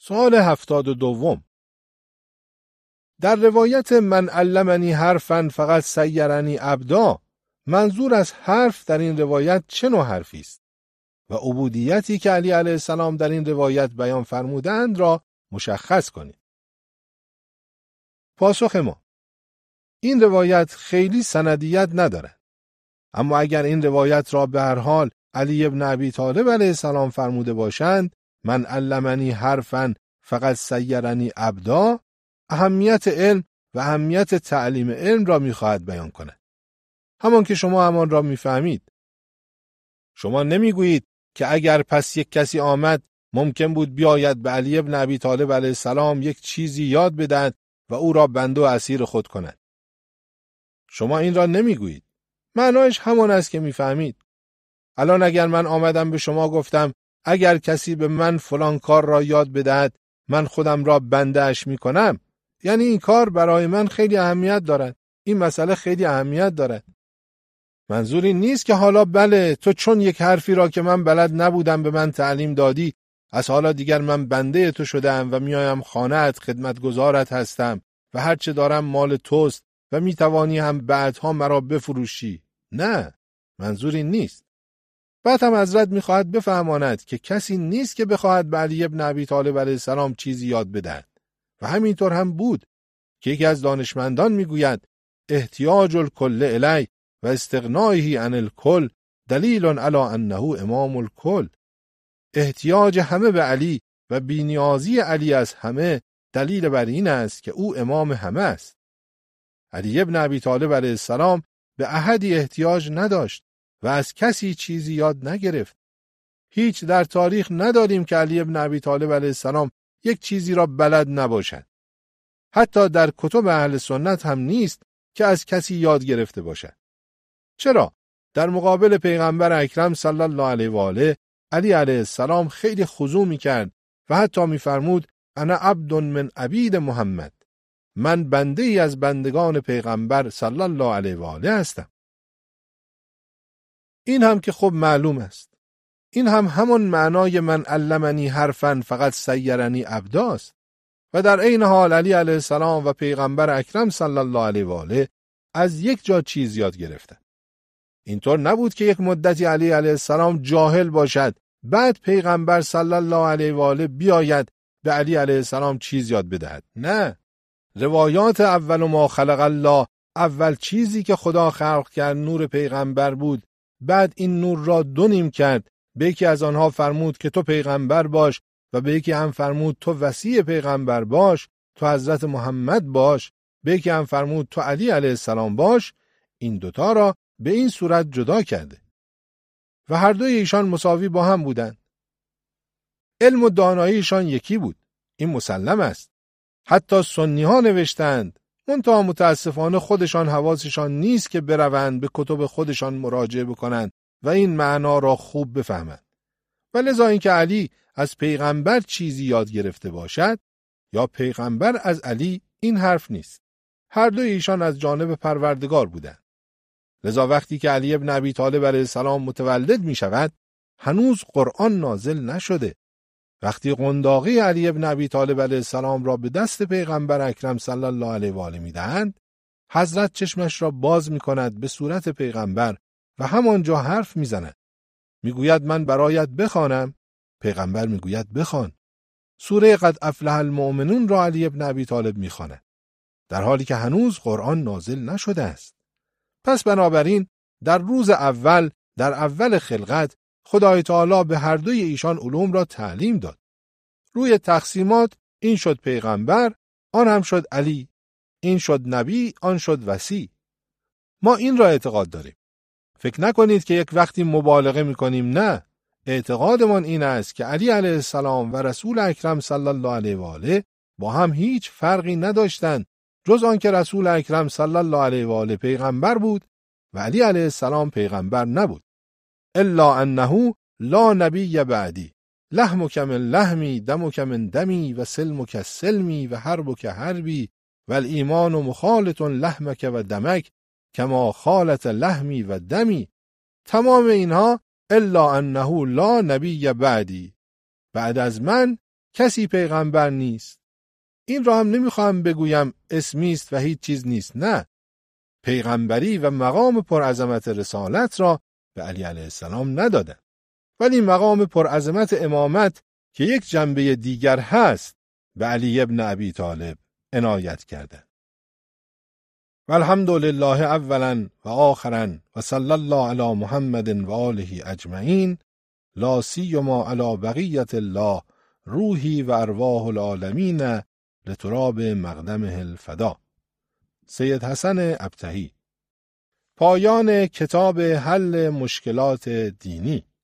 سوال 72. در روایت من علمنی حرفا فقط سیرنی عبدا، منظور از حرف در این روایت چه نوع حرفی است و عبودیتی که علی علیه السلام در این روایت بیان فرمودند را مشخص کنید. پاسخ ما: این روایت خیلی سندیت ندارد، اما اگر این روایت را به هر حال علی ابن ابی طالب علیه السلام فرموده باشند من علمنی حرفا فقط سیرنی عبدا، اهمیت علم و اهمیت تعلیم علم را می‌خواهد بیان کند. همان که شما همان را می‌فهمید. شما نمی‌گویید که اگر پس یک کسی آمد ممکن بود بیاید به علی ابن ابی طالب علیه السلام یک چیزی یاد بدهد و او را بنده و اسیر خود کند. شما این را نمی‌گویید. معنایش همان است که می‌فهمید. الان اگر من آمدم به شما گفتم اگر کسی به من فلان کار را یاد بدهد من خودم را بنده اش می‌کنم، یعنی این کار برای من خیلی اهمیت دارد. این مسئله خیلی اهمیت دارد. منظوری نیست که حالا بله تو چون یک حرفی را که من بلد نبودم به من تعلیم دادی، از حالا دیگر من بنده تو شدم و میایم خانه‌ات خدمتگزارت هستم و هر چه دارم مال توست و میتوانی هم بعدها مرا بفروشی. نه، منظوری نیست. بعد هم حضرت میخواهد بفهماند که کسی نیست که بخواهد به علی ابن ابی طالب علیه السلام چیزی یاد بدهد. و همینطور هم بود که یکی از دانشمندان میگوید احتیاج الکل الی و استغنائه عن الکل دلیل علی انه امام الکل. احتیاج همه به علی و بی‌نیازی علی از همه دلیل بر این است که او امام همه است. علی ابن ابی طالب علیه السلام به احدی احتیاج نداشت و از کسی چیزی یاد نگرفت. هیچ در تاریخ نداریم که علی ابن ابی طالب علیه السلام یک چیزی را بلد نباشد. حتی در کتب اهل سنت هم نیست که از کسی یاد گرفته باشد. چرا؟ در مقابل پیغمبر اکرم صلی الله علیه و آله علی علیه السلام خیلی خضوع می‌کرد و حتی می‌فرمود انا عبد من عبید محمد، من بنده ای از بندگان پیغمبر صلی الله علیه و آله هستم. این هم که خب معلوم است. این هم همان معنای من علمنی حرفا فقط سیرنی عبداست و در عین حال علی علیه السلام و پیغمبر اکرم صلی الله علیه و آله از یک جا چیز یاد گرفتند. اینطور نبود که یک مدتی علی علیه السلام جاهل باشد بعد پیغمبر صلی الله علیه و آله بیاید به علی علیه السلام چیز یاد بدهد. نه، روایات اول ما خلق الله، اول چیزی که خدا خلق کرد نور پیغمبر بود، بعد این نور را دو نیم کرد، به یکی از آنها فرمود که تو پیغمبر باش و به یکی هم فرمود تو وصی پیغمبر باش، تو حضرت محمد باش، به یکی هم فرمود تو علی علیه السلام باش. این دوتا را به این صورت جدا کرده و هر دوی ایشان مساوی با هم بودند. علم و داناییشان یکی بود، این مسلم است. حتی سنی ها نوشتند، منتها متاسفانه خودشان حواسشان نیست که بروند به کتب خودشان مراجعه بکنند و این معنا را خوب بفهمند. و لذا اینکه علی از پیغمبر چیزی یاد گرفته باشد یا پیغمبر از علی، این حرف نیست. هر دوی ایشان از جانب پروردگار بودند. لذا وقتی که علی ابن ابی طالب علیه السلام متولد می شود، هنوز قرآن نازل نشده. وقتی قنداقی علی ابن ابی طالب علیه السلام را به دست پیغمبر اکرم صلی الله علیه و آله می دهند، حضرت چشمش را باز می کند به صورت پیغمبر و همانجا حرف می زند. می گوید من برایت بخوانم؟ پیغمبر می گوید بخوان. سوره قد افلح المؤمنون را علی ابن ابی طالب می خواند، در حالی که هنوز قرآن نازل نشده است. پس بنابراین در روز اول، در اول خلقت، خدای تعالی به هر دوی ایشان علوم را تعلیم داد. روی تقسیمات این شد پیغمبر، آن هم شد علی، این شد نبی، آن شد وصی. ما این را اعتقاد داریم. فکر نکنید که یک وقتی مبالغه می‌کنیم، نه. اعتقادمان این است که علی علیه السلام و رسول اکرم صلی الله علیه و آله با هم هیچ فرقی نداشتند، جز آن که رسول اکرم صلی الله علیه و آله پیغمبر بود و علی علیه السلام پیغمبر نبود. الا انه لا نبی بعدی، لحمک من لحمی، دمک من دمی و سلمک سلمی و حربک حربی و الایمان مخالط لحمک و دمک کما خالط لحمی و دمی. تمام اینها الا انه لا نبی بعدی، بعد از من کسی پیغمبر نیست. این را هم نمیخوام بگویم اسمی است و هیچ چیز نیست. نه، پیغمبری و مقام پرعظمت رسالت را به علی علیه السلام ندادن، ولی مقام پرعظمت امامت که یک جنبه دیگر هست به علی ابن ابی طالب عنایت کردند. والحمدلله اولا و آخرا و صلی الله علی محمد و آله اجمعین، لا سیما علی بقیت الله روحی و ارواح العالمین لتراب مقدمه الفدا. سید حسن ابطحی. پایان کتاب حل مشکلات دینی.